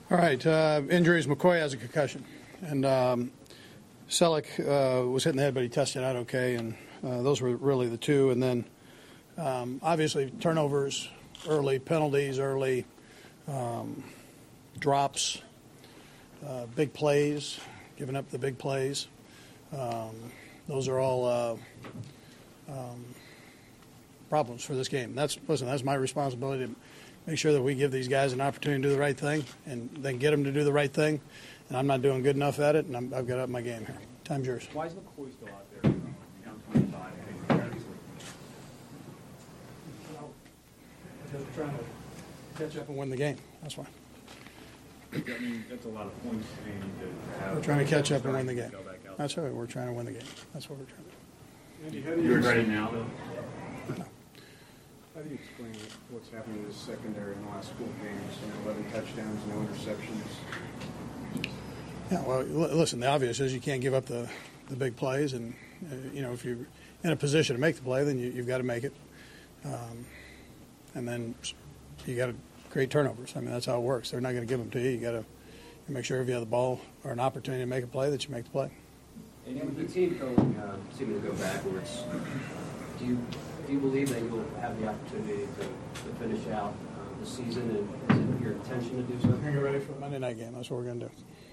All right, injuries. McCoy has a concussion, and Selleck was hit in the head, but he tested out okay, and those were really the two. And then, obviously, turnovers early, penalties early, drops, big plays, giving up the big plays. Those are all problems for this game. That's my responsibility to make sure that we give these guys an opportunity to do the right thing and then get them to do the right thing. And I'm not doing good enough at it, and I've got to up my game here. Time's yours. Why is McCoy still out there? Down 25. Because we're trying to catch up and win the game. That's why. I mean, that's a lot of points to have. We're trying to catch up and win the game. That's right. We're trying to win the game. That's what we're trying to do. Andy, how do You're ready now, though? No. How do you explain what's happening in the secondary in the last 4 games? 11 touchdowns, no interceptions. Yeah, well, listen, the obvious is you can't give up the big plays. And, if you're in a position to make the play, then you've got to make it. And then you got to create turnovers. I mean, that's how it works. They're not going to give them to you. You got to make sure if you have the ball or an opportunity to make a play that you make the play. And with the team seeming to go backwards, do you believe that you'll have the opportunity to finish out the season, and is it your intention to do so? We're going to get ready for the Monday night game. That's what we're going to do.